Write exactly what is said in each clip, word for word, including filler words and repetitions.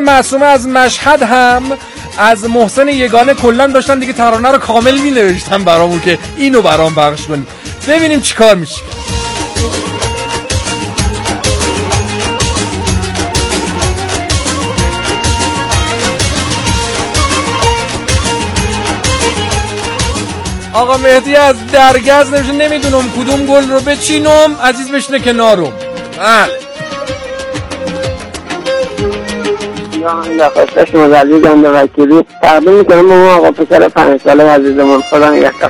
معصومه از مشهد هم از محسن یگانه کلا داشتن دیگه ترانه رو کامل می نوشتن برامون که اینو برام پخش کنیم. ببینیم چیکار میشه. آقا مهدی از درگز نمیشه، نمیدونم کدوم گل رو بچینم عزیز بشنه کنارم. بله این دفعه شما زدی گنده وکیلی تقدیم میکنم به آقا پسر پنج ساله عزیزمون. خدا نگهدار.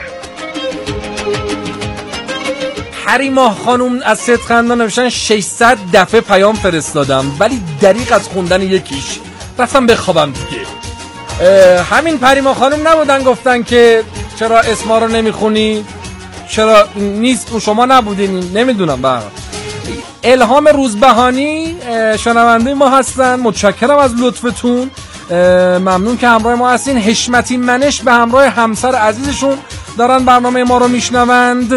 حریماه خانوم از صدقندان نوشتن ششصد دفعه پیام فرستادم ولی دریغ از خوندن یکیش رفتم بخوابم دیگه. همین پریما خانوم نبودن گفتن که چرا اسما رو نمیخونی؟ چرا نیست اون شما نبودین؟ نمیدونم. برای الهام روزبهانی شنونده ما هستن، متشکرم از لطفتون، ممنون که همراه ما هستین. حشمتی منش به همراه همسر عزیزشون دارن برنامه ما رو میشنوند.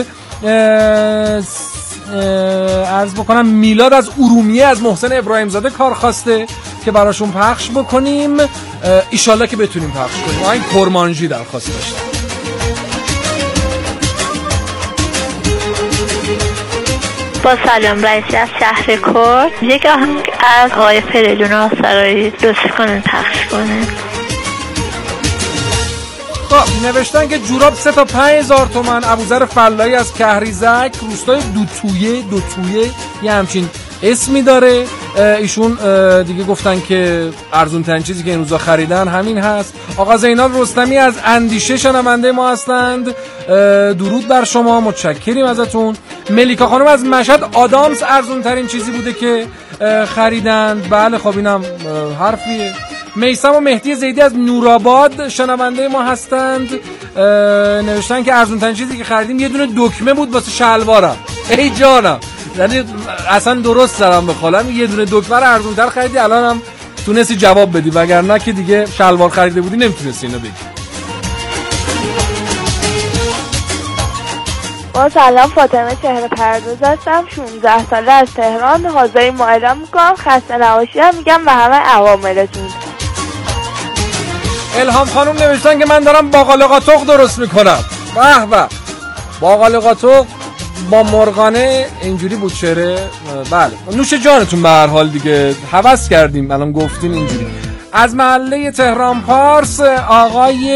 عرض بکنم میلاد از ارومیه از محسن ابراهیم زاده کار خواسته که براشون پخش بکنیم، ایشالله که بتونیم پخش کنیم. آین کرمانجی درخواست داشتن. با سلام رئیسی از شهر کرد، یک آهنگ از آقای فریدون آسرایی لطف کنن پخش کنن. خب نوشتن که جوراب سه تا پنج هزار تومن. ابوذر فلایی از کهریزک روستای دوتویه دوتویه یه همچین اسمی داره. ایشون دیگه گفتن که ارزون ترین چیزی که این روزا خریدن همین هست. آقا زینال رستمی از اندیشه شنونده ما هستند، درود بر شما، متشکریم ازتون. ملیکا خانم از مشهد آدامس ارزون ترین چیزی بوده که خریدند. بله خب اینم حرفیه. میثم و مهدی زیدی از نورآباد شنونده ما هستند، نوشتن که ارزون ترین چیزی که خریدیم یه دونه دکمه بود واسه شلوارم. ای جانم، یعنی اصلا درست دارم بخوام، یه دونه دکمه رو ارزون تر خریدی الانم تونستی جواب بدی، وگرنه که دیگه شلوار خریده بودی نمیتونستی اینو بگی. با سلام، فاطمه چهره پرداز هستم، شانزده ساله از تهران. حاضری ما اعلام میکنم خسته نباشید میگم به همه عواملتون. الهام خانم نوشتن که من دارم باقالی قاتق درست میکنم. به به، باقالی قاتق با مرغانه اینجوری بود شعره. بله نوش جانتون، به هر حال دیگه هوس کردیم الان گفتین اینجوری. از محله تهران پارس آقای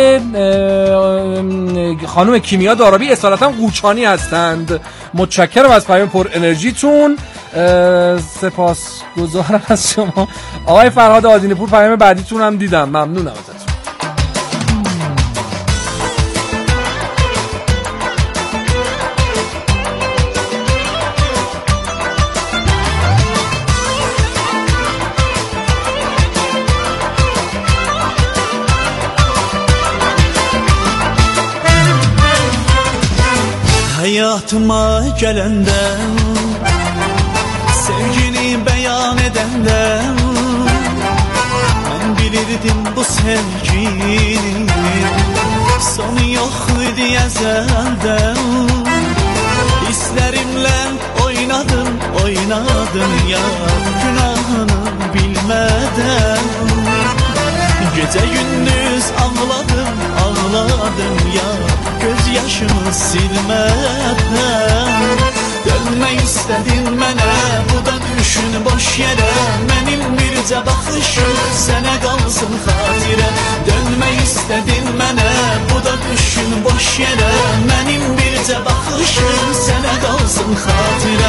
خانم کیمیا دارابی اصالتا قوچانی هستند، متشکرم از پیام پر انرژیتون، سپاسگزارم از شما. آقای فرهاد آدینه پور پیام بعدیتون هم دیدم، ممنونم ازتون. Hayatıma gelenden, sevgini beyan edenden, ben bilirdim bu sevginin sonu yok idi ezelden. Hislerimle oynadım, oynadım ya günahını bilmeden. Gece gündüz ağladım, ağladım ya gözyaşımı silmeden. Dönmek istedin mənə, bu da düşün boş yere. Mənim bircə baxışım sənə qalsın xatirə. Dönmek istedin mənə, bu da düşün boş yere. Mənim bircə baxışım sənə qalsın xatirə.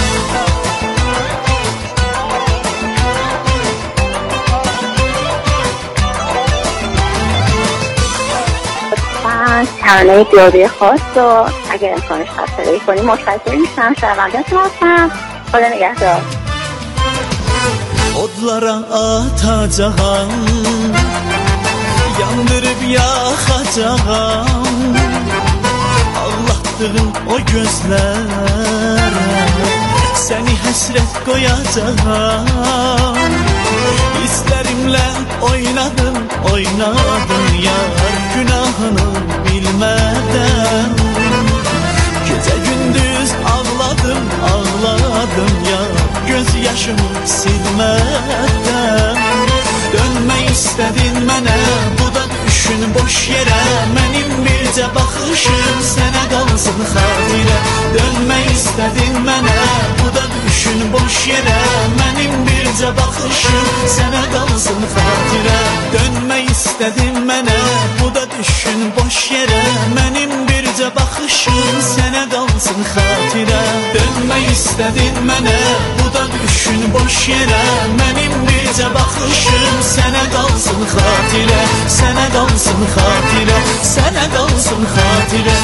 ترانه دیاری خاص رو اگر امکانش هست صدایی کنیم متشکر میشم. شنونده‌تون هستم، خدا نگهدار. Odlara atacağım, yandırıp yakacağım. Ağlattığın o gözlere seni hasret koyacağım. Hislerimle oynadım, oynadım yar günahını bilmeden. Gece gündüz ağladım, ağladım ya gözyaşımı silmeden. boş yere. Benim bircə baxışım sənə qalsın xatirə. Dönmək istədin mənə, bu da düşün boş yerə. Benim bircə baxışım sənə qalsın xatirə. Dönmək istədin mənə, bu da düşün boş yerə. Benim bircə baxışım sənə qalsın xatirə. Dönmək istədin mənə, bu da düşün boş yerə. Benim bircə baxışım sənə qalsın xatirə. Sənə qalsın xatirə, sənə qalsın xatirə.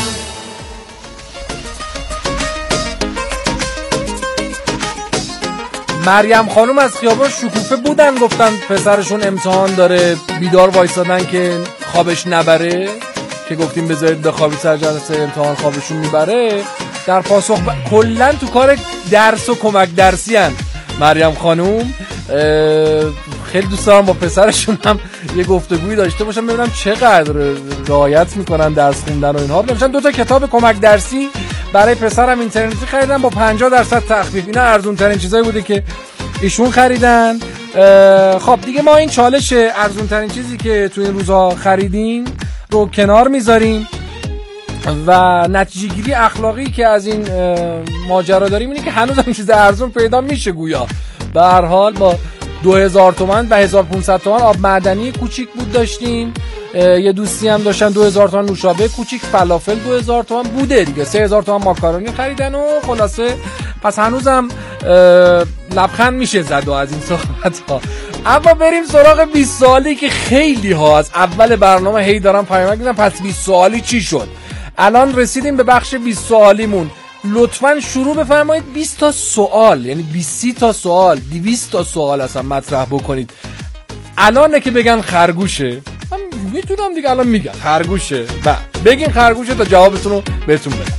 مریم خانوم از خیابان شکوفه بودن، گفتن پسرشون امتحان داره، بیدار وایسادن که خوابش نبره، که گفتیم بذارید بخوابی سر جلسه امتحان خوابشون میبره. در پاسخ ب... کلن تو کار درس و کمک درسی هن مریم خانوم. خیلی دوست دارم با پسرشون هم یه گفتگویی داشته باشم ببینم چقدر رعایت میکنن درس خوندن و اینها. نمیشن دو تا کتاب کمک درسی برای پسرم اینترنتی خریدن با پنجاه درصد تخفیف. اینا ارزون ترین چیزایی بوده که ایشون خریدن. خب دیگه ما این چالش ارزون ترین چیزی که تو این روزها خریدیم رو کنار میذاریم و نتیجه گیری اخلاقی که از این ماجرا داریم اینه که هنوز هم چیز ارزون پیدا میشه. گویا به هر حال با دو هزار تومان و هزار و پانصد تومان آب معدنی کوچیک بود داشتیم، یه دوستی هم داشتن دو هزار تومان نوشابه کوچیک، فلافل دو هزار تومان بوده دیگه، سه هزار تومان ماکارونی خریدن و خلاصه پس هنوزم لبخند میشه زد و از این صحبت ها. اما بریم سراغ بیست سوالی که خیلی ها از اول برنامه هی دارم پیامک میدن پس بیست سوالی چی شد. الان رسیدیم به بخش بیست سوالیمون. لطفاً شروع بفرمایید بیست تا سوال، یعنی بیست تا سوال، دویست تا سوال اصلا مطرح بکنید. الانه که بگن خرگوشه، من میتونم دیگه الان میگم خرگوشه، بعد بگین خرگوشه تا جوابتون رو بهتون بدم.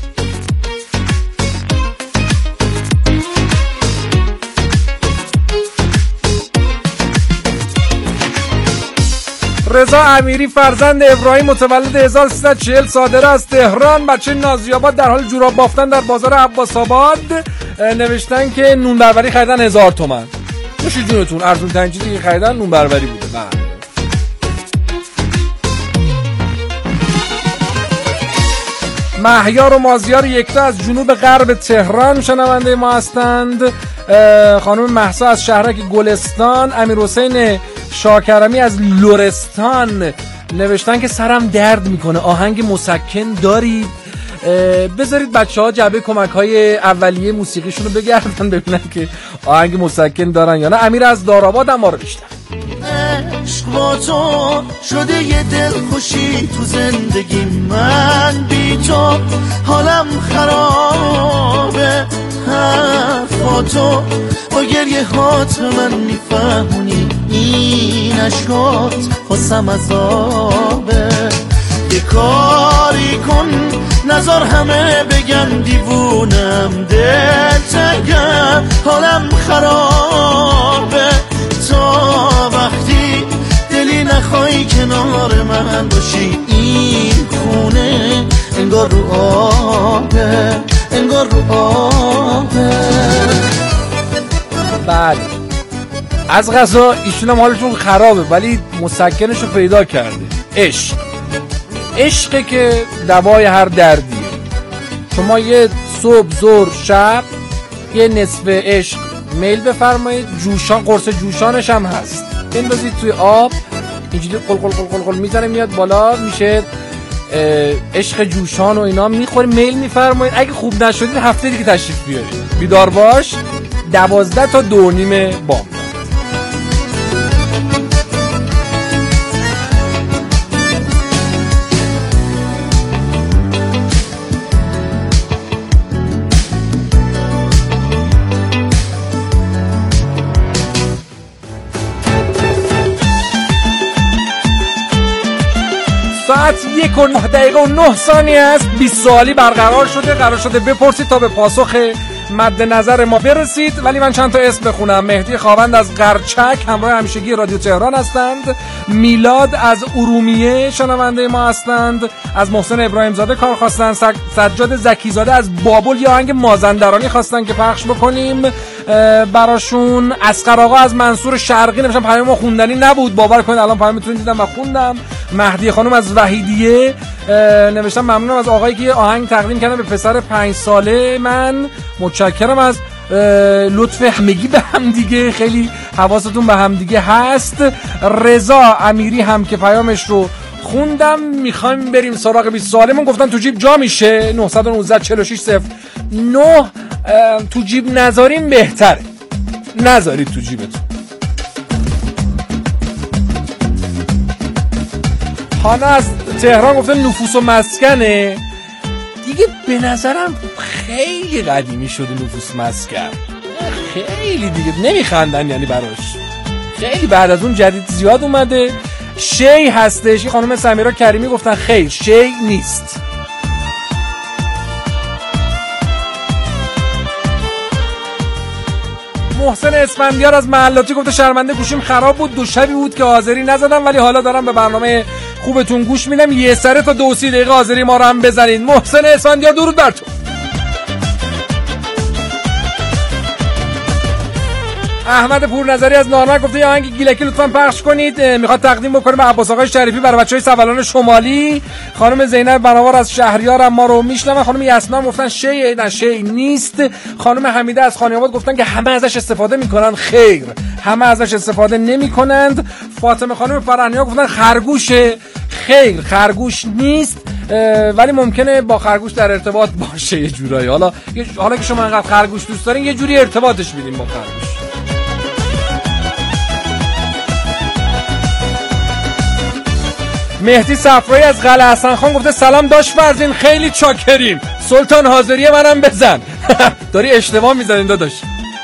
رضا امیری فرزند ابراهیم متولد هزار و سیصد و چهل صادره از تهران، بچه نازی‌آباد، در حال جوراب بافتن در بازار عباس آباد. نوشتن که نون بربری خریدن هزار تومان. نوش جونتون، ارزون ترین چیزی که خریدن نون بربری بوده. بله. مهیار و مازیار یکتا از جنوب غرب تهران شنونده ما هستند. خانم مهسا از شهرک گلستان. امیرحسین شاکرمی از لرستان نوشتن که سرم درد میکنه، آهنگ مسکن دارید؟ بذارید بچه ها جعبه کمک های اولیه موسیقیشون رو بگردن ببینن که آهنگ مسکن دارن یا نه. امیر از دارآباد هم ما رو بیشتر. عشق با تو شده یه دل خوشی تو زندگی، من بی تو حالم خرابه. حرفاتو با گریه هات من میفهمونی، این عشقات خواستم عذابه. یه کاری کن نظر همه بگن دیوونم، دل تنگم حالم خرابه. تا وقتی دلی نخوای کنار من باشی، این خونه انگار رو آبه، انگار رو آبه. بله از قضا ایشون هم حالشون خرابه ولی مسکنشو پیدا کرده. عشق عشقه که دوای هر دردیه. شما یه صبح ظهر شب یه نصف عشق میل بفرمایید، جوشان قرص جوشانش هم هست، بندازید توی آب اینجوری قل قل قل قل قل میزنه میاد بالا، میشه عشق جوشان و اینا میخوری، میل میفرمایید. اگه خوب نشدید هفته دیگه تشریف بیارید. بیدار باش دوازده تا دو نیم بام. ساعت یک و نه دقیقه و نه ثانیه است. بیست سوالی برقرار شده، قرار شده بپرسید تا به پاسخ مد نظر ما برسید. ولی من چند تا اسم بخونم. مهدی خاوند از قرچک همراه همیشگی رادیو تهران هستند. میلاد از ارومیه شنونده ما هستند. از محسن ابراهیم زاده کار خواستن. سجاد زکی زاده از بابل یه آهنگ مازندرانی خواستن که پخش بکنیم براشون. اسقر آقا از منصور شرقی نمیشن پیام ما خوندنی نبود، باور کنید الان پیامتون دیدم و خوندم. مهدی خانم از وحیدیه نوشتم ممنونم از آقایی که آهنگ تقدیم کردن به پسر پنج ساله من. متشکرم از لطف همگی به هم دیگه، خیلی حواستون به هم دیگه هست. رضا امیری هم که پیامش رو خوندم. میخوایم بریم سراغ بیست سالمون. گفتن تو جیب جا میشه. نه یک نه چهار شش صفر نه تو جیب نذاریم بهتره، نذارید تو جیبتون. هانا از تهران گفته نفوس و مسکنه دیگه. به نظرم خیلی قدیمی شده نفوس مسکن، خیلی دیگه نمیخندن یعنی براش. خیلی بعد از اون جدید زیاد اومده. شی هستش. خانم سمیرا کریمی گفتن خیر شی نیست. محسن اسفندیار از محلاتی گفته شرمنده گوشیم خراب بود، دو شبی بود که حاضری نزدم ولی حالا دارم به برنامه خوبتون گوش میدم. یه سره تا دو سی دقیقه حاضری ما رو هم بزنید. محسن اسفندیار درود بر تو. احمد پورنظری از نارمک گفته یه آهنگ گیلکی لطفاً پخش کنید، میخواد تقدیم بکنه به عباس آقای شریفی برای بچهای سولان شمالی. خانم زینب بناور از شهریار هم ما رو میشنون. خانم یسنا گفتن شی نه شی نیست. خانم حمیده از خانیاباد گفتن که همه ازش استفاده میکنن، خیر همه ازش استفاده نمیکنند. فاطمه خانم فرهنیا گفتن خرگوشه، خیر خرگوش نیست ولی ممکنه با خرگوش در ارتباط باشه یه جورایی. حالا حالا که شما انقدر خرگوش دوست دارین یه جوری ارتباطش میدین با خرگوش. مهدی صفرایی از قلعه حسن خان گفته سلام داش فرزین خیلی چاکریم، سلطان حاضری منم بزن. داری اشتباه میزنین داداش.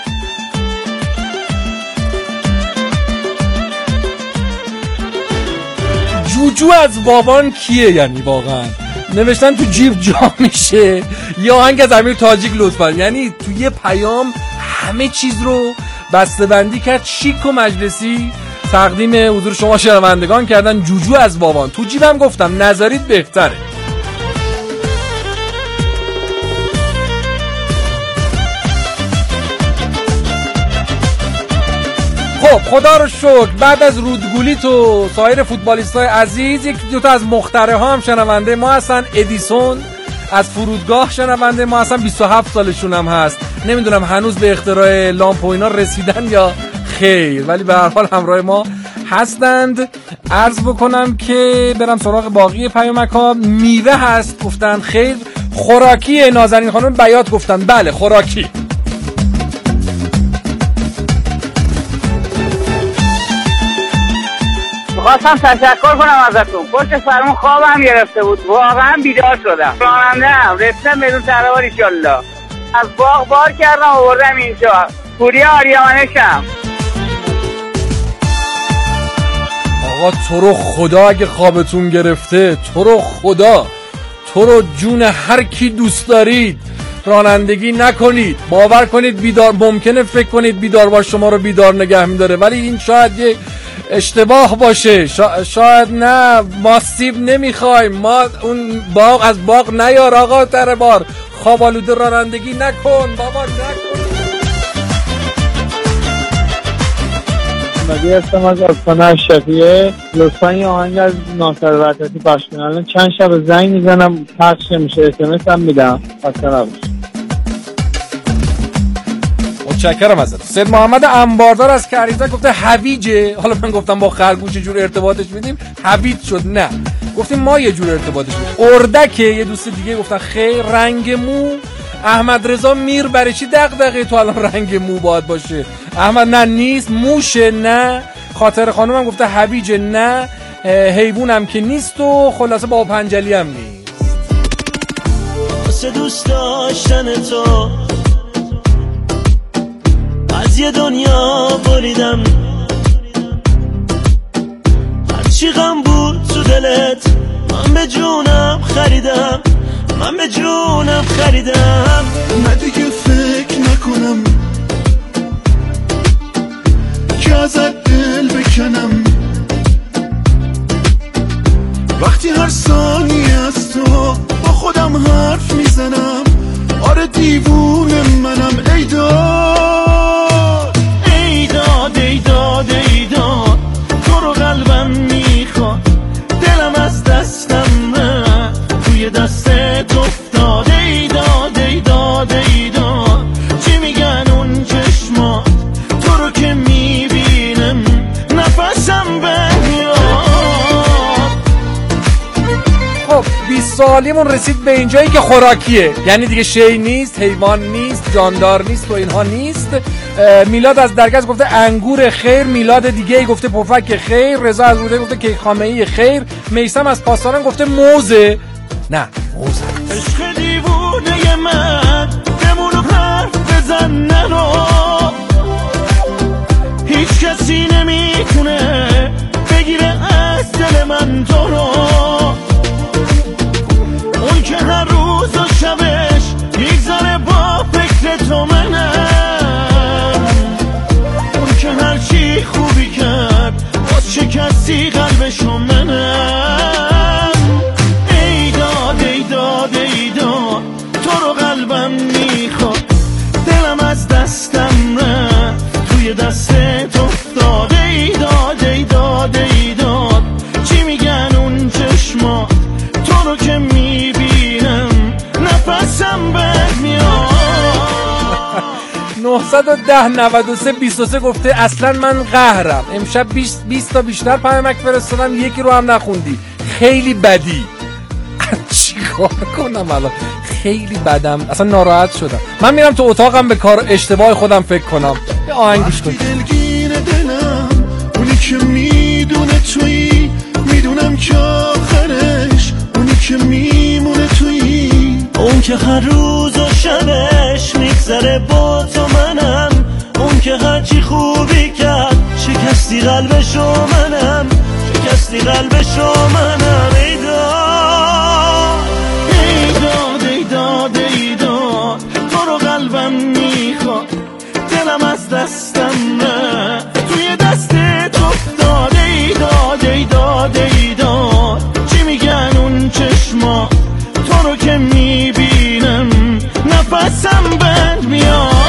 جوجو از بابان کیه یعنی واقعا؟ نوشتن تو جیب جا میشه. یا آهنگ از امیر تاجیک لطفا. یعنی تو یه پیام همه چیز رو بسته‌بندی کرد، شیک و مجلسی تقدیم حضور شما شنوندگان کردن. جوجو از بابان تو جیبم گفتم نذارید بهتره. خب خدا رو شکر بعد از رودگولی تو سایر فوتبالیستای عزیز یک دو تا از مخترع ها هم شنونده ما هستن. ادیسون از فرودگاه شنونده ما هستن، بیست و هفت سالشون هم هست. نمیدونم هنوز به اختراع لامپ و اینا رسیدن یا خیر ولی به هر حال همراه ما هستند. عرض بکنم که برم سراغ باقی پیامک ها. میوه هست گفتن خیر. خوراکی نازنین خانم بیات گفتن بله خوراکی. خواستم تشکر کنم ازتون. پشت سرمون خوابم گرفته بود، واقعا بیدار شدم. راننده‌ام، رسیدم بدون تهران ایشالله. از باغ بار کردم آوردم اینجا. پوری آریامنشم. آقا تو رو خدا اگه خوابتون گرفته، تو رو خدا، تو رو جون هر کی دوست دارید رانندگی نکنید. باور کنید بیدار ممکنه فکر کنید بیدار باش شما رو بیدار نگه میداره ولی این شاید یک اشتباه باشه. شا... شاید نه ما سیب نمیخوایم، ما اون باغ از باغ نیار آقا. تر بار خواب آلوده رانندگی نکن بابا نکن. مگه هستم از آستانه اشرفیه. لطفا یه آهنگ از ناصر وحدتی پخش کنید. الان چند شب زنگ میزنم پخش نمیشه، اس ام اس هم میدم. خسته نباشید. متشکرم ازت. سید محمد انباردار از کریزه گفته هویجه. حالا من گفتم با خرگوش یه جور ارتباطش میدیم، هویج شد. نه گفتیم ما یه جور ارتباطش میدیم. اردکه. یه دوست دیگه گفتن خیر. رنگ مو. احمد رضا میر برای چی دغدغه تو الان رنگ مو باید باشه؟ احمد نه نیست. موشه نه. خاطر خانومم گفته هویجه نه. حیوانم که نیست و خلاصه با پنجلی هم نیست. واسه دوست داشتن تو از یه دنیا بریدم، هرچی غم بود تو دلت من به جونم خریدم، من به جونم خریدم. نه دیگه فکر نکنم که ازت دل بکنم، وقتی هر ثانیه از تو با خودم حرف میزنم. آره دیوونه منم. ای داد ای داد ای داد ای داد تو رو قلبم میخواد، دلم سوالیمون رسید به اینجایی که خوراکیه، یعنی دیگه شی نیست، حیوان نیست، جاندار نیست و اینها نیست. میلاد از درگذ گفته انگور خیر، میلاد دیگه گفته پفک خیر، رضا از روده گفته کیک خامه‌ای خیر، میثم از پاسداران گفته موزه. نه موزه. عشق دیوونه من بمون و حرف بزن نرو، هیچ کسی نمیتونه بگیره از دل من تو رو. اون که هر روز و شبش میگذاره با فکر تو منم، اون که هر چی خوبی کرد باز شکستی قلبشو منم. ای داد ای داد ای داد تو رو قلبم میخواد، دلم از دستم رفت توی دستت افتاد. ای داد ای داد ای داد چی میگن اون چشما، تو رو که میبینم نفسم بر میاد. نه یک صفر نود و سه بیست و سه گفته اصلا من قهرم، امشب بیست تا بیشتر پیامک فرستادم یکی رو هم نخوندی، خیلی بدی. چی کار کنم الان؟ خیلی بدم، اصلا ناراحت شدم. من میرم تو اتاقم به کار اشتباه خودم فکر کنم. به آهنگ گوش کن. دلگیر دلم اونی که میدونه تویی، میدونم که آخرش اونی که میمونه تویی، اون که هر روز و شبش میگذره با تو منم، اون که هرچی خوبی کرد شکستی قلبشو منم، شکستی قلبشو منم. ای داد ای داد ای داد ای داد تو رو قلبم میخواد، دلم از دستم نه توی دستت افتاد. ای داد ای داد ای داد چی میگن اون چشما، تو رو که میبینم نفسم بند میاد.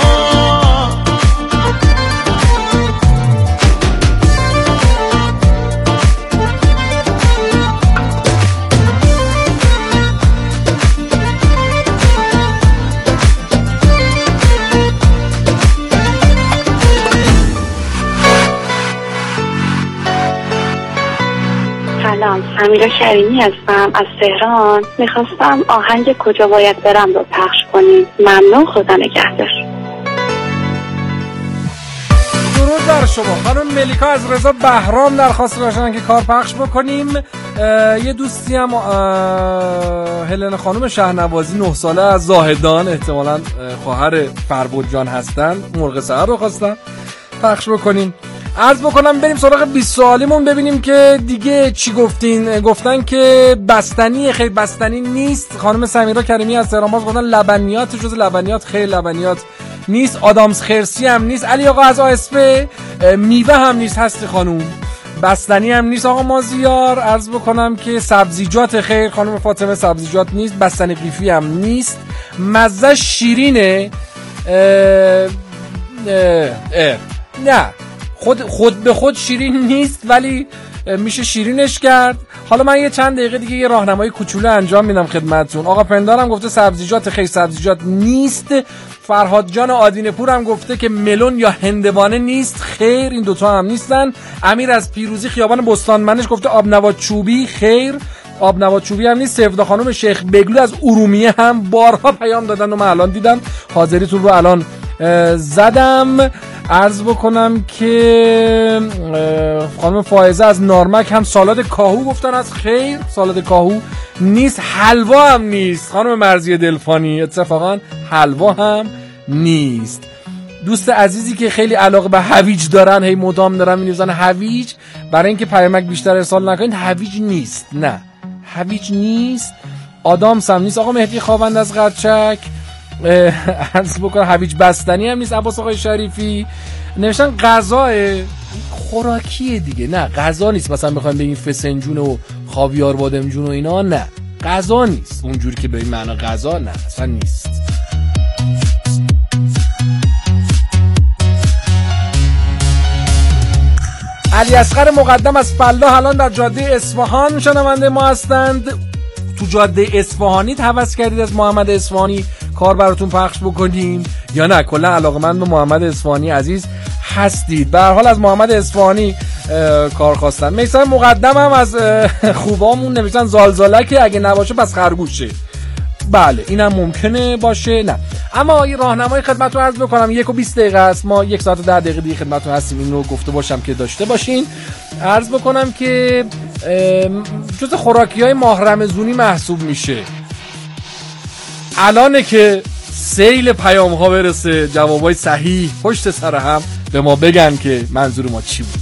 سلام، سمیرا شریمی هستم از تهران. میخواستم آهنگ کجا باید برم رو پخش کنیم. ممنون، خدا نگهدار. درود بر شما. خانم ملیکا از رضا بهرام درخواست داشتن که کار پخش بکنیم. یه دوستی هم هلن خانم شهنوازی نه ساله از زاهدان، احتمالاً خواهر فربود جان هستن، مرغ سحر رو خواستن پخش بکنیم. عرض بکنم بریم سراغ بیست سوالیمون ببینیم که دیگه چی گفتین. گفتن که بستنی، خیلی بستنی نیست. خانم سمیرا کریمی از تهران باز گفتن لبنیات، جز لبنیات خیلی لبنیات نیست. آدامس خرسی هم نیست. علی آقا از آسپه میوه هم نیست. هستی خانوم بستنی هم نیست. آقا مازیار عرض بکنم که سبزیجات خیر. خانم فاطمه سبزیجات نیست. بستنی قیفی هم نیست. مزه شیرینه. اه اه اه. نه خود خود به خود شیرین نیست ولی میشه شیرینش کرد. حالا من یه چند دقیقه دیگه یه راهنمایی کوچولو انجام میدم خدمتتون. آقا پندارم گفته سبزیجات خیلی سبزیجات نیست. فرهاد جان آدینه پور هم گفته که ملون یا هندوانه نیست. خیر، این دوتا هم نیستن. امیر از پیروزی خیابان بستانمنش گفته آبنبات چوبی. خیر، آبنبات چوبی هم نیست. سفدا خانم شیخ بگلو از ارومیه هم بارها پیام دادن و من الان دیدم، حاضریتون رو الان زدم. عرض بکنم که خانم فائزه از نارمک هم سالاد کاهو گفتن از خیر، سالاد کاهو نیست. حلوا هم نیست. خانم مرضیه دلفانی اتفاقا حلوا هم نیست. دوست عزیزی که خیلی علاقه به هویج دارن، هی مدام دارن می‌نویسن هویج، برای اینکه پیامک بیشتر ارسال نکنید هویج نیست. نه هویج نیست. آدامس هم نیست. آقا مهدی خواوند از قرچک عرض بکنم هویج بستنی هم نیست. عباس آقای شریفی نوشتن غذا خوراکیه دیگه. نه غذا نیست. مثلا بخوایم بگیم فسنجون و خاویار بادمجون و اینا، نه غذا نیست اونجوری که به این معنا غذا، نه اصلا نیست. علی اصغر مقدم از فلاح الان در جاده اصفهان شنونده ما هستند. تو جاده اصفهانی هوس کردید از محمد اصفهانی کار براتون پخش بکنیم یا نه کلا علاقه‌مند به محمد اصفهانی عزیز هستید؟ به هر حال از محمد اصفهانی کار خواستن. میسر مقدم هم از خوبامون نوشتن زالزالکه، اگه نباشه پس خرگوشه. بله اینم ممکنه باشه. نه اما یه راهنمای خدمتتون عرض بکنم، یک و بیست دقیقه است، ما یک ساعت و ده دقیقه دیگه خدمتتون هستیم. این رو گفته باشم که داشته باشین. عرض بکنم که جز خوراکی‌های ماه رمضونی محسوب میشه. الانه که سیل پیام ها برسه، جوابای صحیح پشت سر هم به ما بگن که منظور ما چی بود.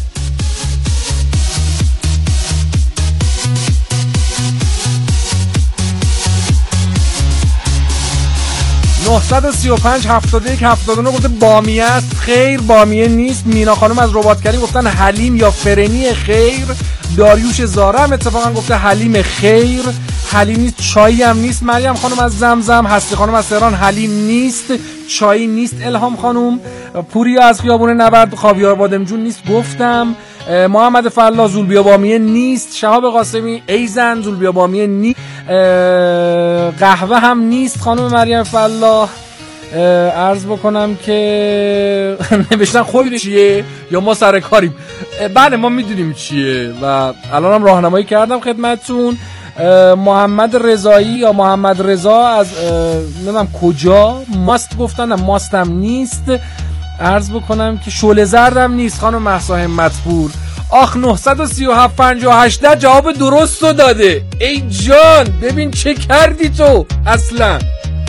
نه سه پنج هفتاد و یک هفتاد و نه گفته بامیه است. خیر بامیه نیست. مینا خانم از رباط کریم گفتن حلیم یا فرنی. خیر. داریوش زاره هم اتفاقا گفته حلیم. خیر حلیم نیست. چایی هم نیست. مریم خانم از زمزم. هستی خانم از تهران حلیم نیست، چایی نیست. الهام خانم. پوریا از خیابون نبرد خاویار بادمجون نیست گفتم. محمد فلا زولبیا بامیه نیست. شهاب قاسمی ایزن زولبیا بامیه نیست. قهوه هم نیست خانم مریم فلا. عرض بکنم که نوشتن خود چیه یا ما سر کاریم. بله ما میدونیم چیه و الان هم راهنمایی کردم خدمتتون. محمد رضایی یا محمد رضا از نمیدونم کجا ماست گفتن، ماستم نیست. عرض بکنم که شعله زردم نیست خانم مهسا همتپور. آخ نه سه هفت پنجاه و هشت جواب درست رو داده. ای جان ببین چه کردی تو اصلا.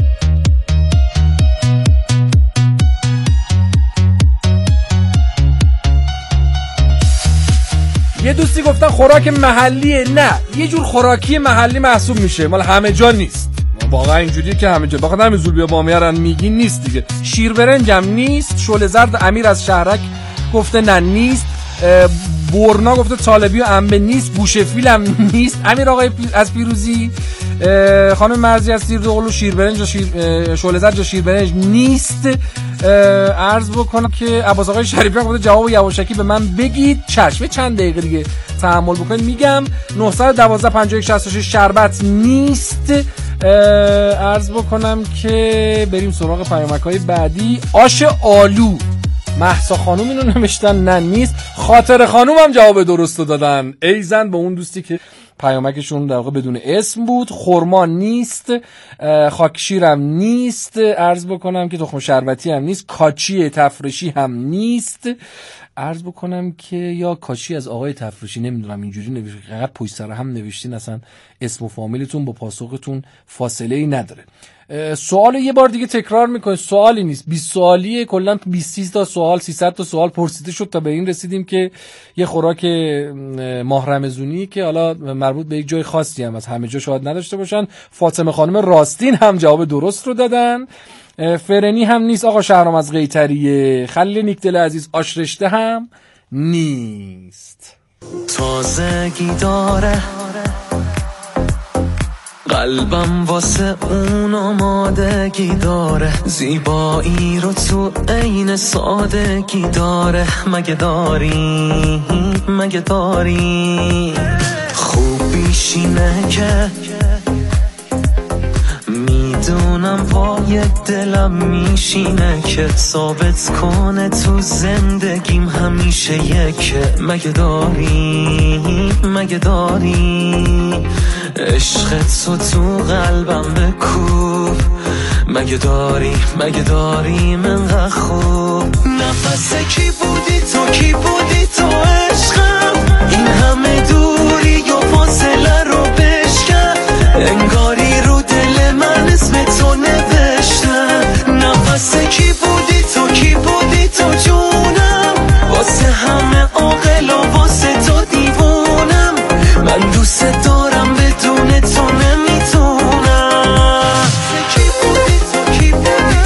یه دوستی گفتن خوراک محلیه. نه یه جور خوراکی محلی محسوب میشه، مال همه جا نیست. واقعا اینجوریه که همه جا بخاطر همین زولبیا بامیه رو میگین نیست دیگه. شیر برنجم نیست. شعله زرد امیر از شهرک گفته نه نیست. برنا گفته طالبی و انبه نیست. بوشفیل هم نیست. امیر آقای از پیروزی. خانم مرزی از تیردوغلو شیر برنج و شیر شعله زرد و شیر برنج نیست. عرض بکنم که عباس آقای شریفی گفته جواب یواشکی به من بگید. چشم چند دقیقه دیگه تحمل بکنید میگم. نه یک دو پنج یک شش شش شربت نیست. عرض بکنم که بریم سراغ پیامک‌های بعدی. آش آلو مهسا خانوم اینو نوشتن نه نیست. خاطر خانوم هم جواب درست دادن. ای زن به اون دوستی که پیامکشون در واقع بدون اسم بود. خرما نیست. خاکشیرم نیست. عرض بکنم که تخم شربتی هم نیست. کاچی تفرشی هم نیست. عرض بکنم که یا کاچی از آقای تفرشی نمیدونم اینجوری نوشته، فقط پشت سر هم نوشتین اصلا اسم و فامیلتون با پاسختون فاصله ای نداره. سوال یه بار دیگه تکرار میکنید، سوالی نیست، بیست سوالیه. کلا بیست تا سوال سیصد تا سوال پرسیده شد تا به این رسیدیم که یه خوراک ماه رمضونی که حالا مربوط به یک جای خاصی هم از همه جا شاید نداشته باشن. فاطمه خانم راستین هم جواب درست رو دادن. فرنی هم نیست. آقا شهرام از قیطریه. خلیل نیکدل عزیز آشرشته هم نیست. تازگی داره قلبم واسه اون آمادگی داره، زیبایی رو تو عین سادگی داره. مگه داری مگه داری خوبیشینه که میدونم پای دلم میشینه که ثابت کنه تو زندگیم همیشه یکه. مگه داری مگه داری عشق تو تو قلبم بکوب. مگه داری مگه داری منقدر خوب. نفس کی بودی تو کی بودی تو عشقم، این همه دوری و فاصله رو بشکن، انگاری رو دل من اسم تو نوشته. نفس کی بودی تو کی بودی تو جونم، واسه همه عاقلا واسه تو دیوونم. من دوست دارم بدون تو نمیتونم. کی بودی تو کی بودی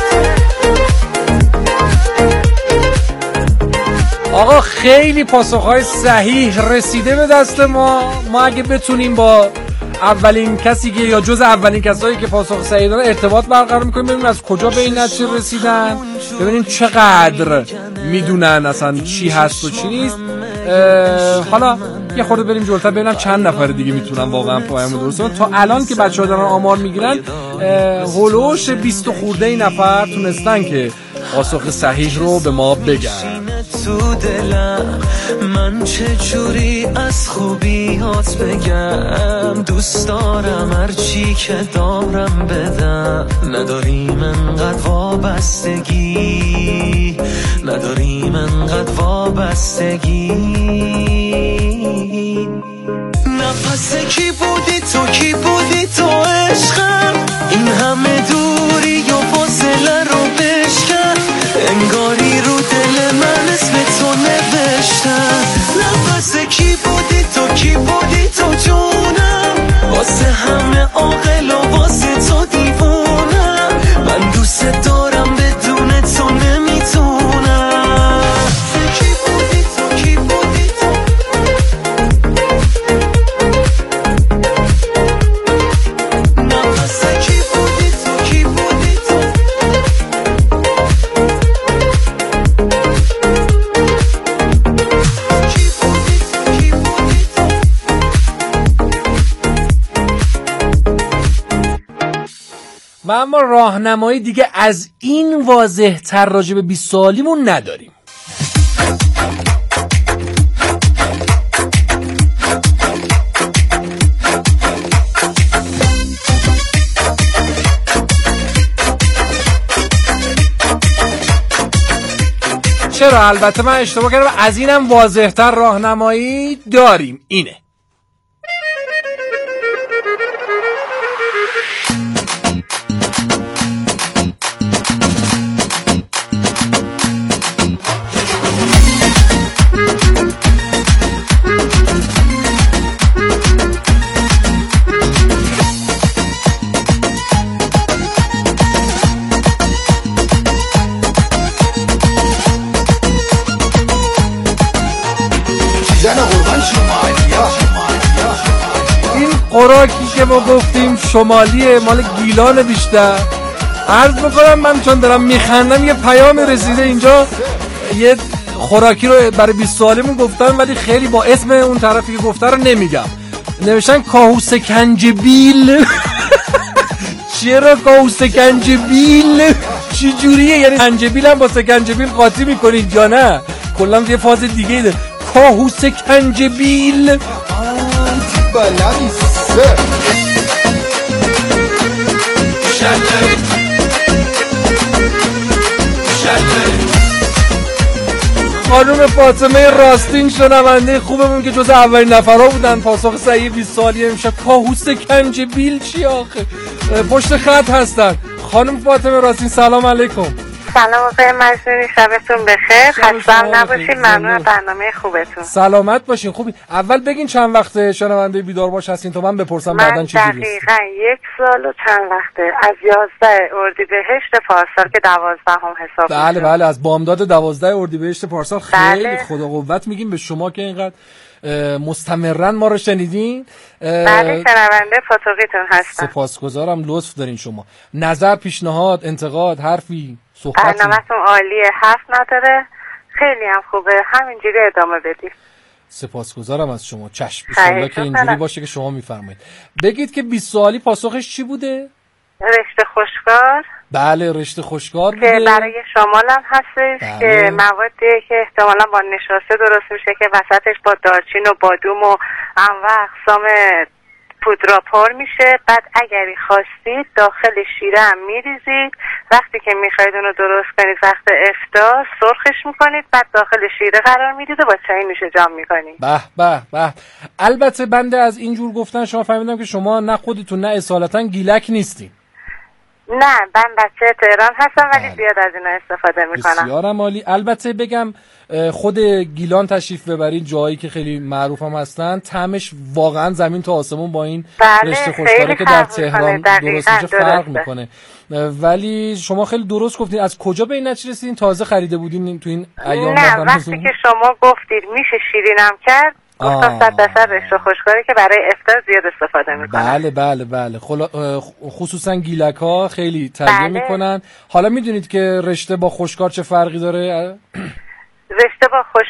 تو. آقا خیلی پاسخهای صحیح رسیده به دست ما. ما اگه بتونیم با اولین کسی که یا جز اولین کسایی که پاسخ صحیح داره ارتباط برقرار میکنیم، ببینیم از کجا به این نتیجه رسیدن، ببینیم چقدر میدونن اصلا چی هست و چی نیست. حالا یه خورده بریم جلوتر ببینم چند نفر دیگه میتونن واقعا پیام درست بدن. تا الان که بچه‌ها دارن آمار میگیرن هولوش بیست خورده ای نفر تونستن که پاسخ صحیح رو به ما بگن. تو دلم من چه جوری از خوبیات بگم، دوست دارم هر چی که دارم بدم، نداریم انقدر وابستگی، نداریم انقدر وابستگی. نفس کی بودی تو، کی بودی تو عشقم، این همه دوری و فاصله رو بشکن، انگاری رو دل من اسم تو نوشتم. نفس کی بودی تو، کی بودی تو جونم، واسه همه عاقل و واسه تو دیوونم، من دوست دارم بدون تو نمیتونم. کی بودی تو، کی بودی تو، نفس کی بودی تو، کی بودی تو. و اما راهنمایی دیگه از این واضح تر راجع به بیست سالیمون نداریم. چرا؟ البته من اشتباه کردم، از اینم واضح تر راهنمایی داریم. اینه: خوراکی که ما گفتیم شمالیه، مال گیلان بیشتر. عرض بکنم من چون دارم میخندم یه پیام رسیده اینجا، یه خوراکی رو برای بیست سالیمون گفتم ولی خیلی با اسم اون طرفی که گفته رو نمیگم. نوشتن کاهوس کنجبیل. چرا کاهوس کنجبیل؟ چی جوریه؟ یعنی کنجبیل هم با سکنجبیل قاطی میکنید یا نه؟ کلا یه فاز دیگه ده. کاهوس کنجبیل خانم فاطمه راستین شنونده خوبمون که جز اولین نفرها بودن پاسخ صحیح بیست سالی امشب. کاهوس کنجبیل چی آخه؟ پشت خط هستن. خانم فاطمه راستین سلام علیکم. سلام آقای مجنونی، شبتون بخیر، خسته‌ام نباشید، ممنون از برنامه خوبتون. سلامت باشین. خوبی. اول بگین چند وقته شنونده بیدار باش هستین تا من بپرسم بعدن چی جوریه. من دقیقاً یک سال و چند وقته از یازده اردیبهشت پارسال که دوازدهم حساب میشه. بله بله، از بامداد دوازده اردیبهشت پارسال. خیلی بله. خدا قوت میگیم به شما که اینقدر مستمرن ما رو شنیدین. بله شنونده پاتوقیتون هستم. سپاسگزارم، لطف دارین شما. نظر، پیشنهاد، انتقاد، حرفی، صحبتی؟ برنامه‌تون عالیه، حرف نداره، خیلی هم خوبه، همینجوری ادامه بدید. سپاسگزارم از شما. چشم، ان شاءالله که اینجوری باشه که شما میفرمایید. بگید که بیست سوالی پاسخش چی بوده؟ رشته خوشگار. بله رشته خوشگار بوده که برای شمال هم هستش. بله. که موادی که احتمالا با نشاسته درست میشه که وسطش با دارچین و بادوم و انواع اقسام پودرا پر میشه. بعد اگری خواستید داخل شیره هم میریزید، وقتی که میخواید اونو درست کنید وقت افطار سرخش میکنید، بعد داخل شیره قرار میدید و با چای نوش جام میکنید. به به به. البته بنده از اینجور گفتن شما فهمیدم که شما نه خودتون نه اصالتا گیلک نیستین. نه من بچه تهران هستم ولی زیاد از اینا استفاده میکنم. بسیارم عالی. البته بگم خود گیلان تشریف ببرید، جایی که خیلی معروف هم هستن، طعمش واقعا زمین تا آسمون با این بله رشته خوشگاره که در تهران درست میشه فرق میکنه. ولی شما خیلی درست گفتین. از کجا به این نتیجه رسیدین؟ تازه خریده بودین تو این ایام؟ نه وقتی که شما گفتید میشه شیرینم کرد گفتم صد درصد رشته خوشگاره که برای افطار زیاد استفاده میکنن. بله بله بله. خلا... خصوصا گیلک ها خیلی تهیه بله. میکنن. حالا میدونید که رشته با خوشگار چه فرقی داره؟ رشته با خوش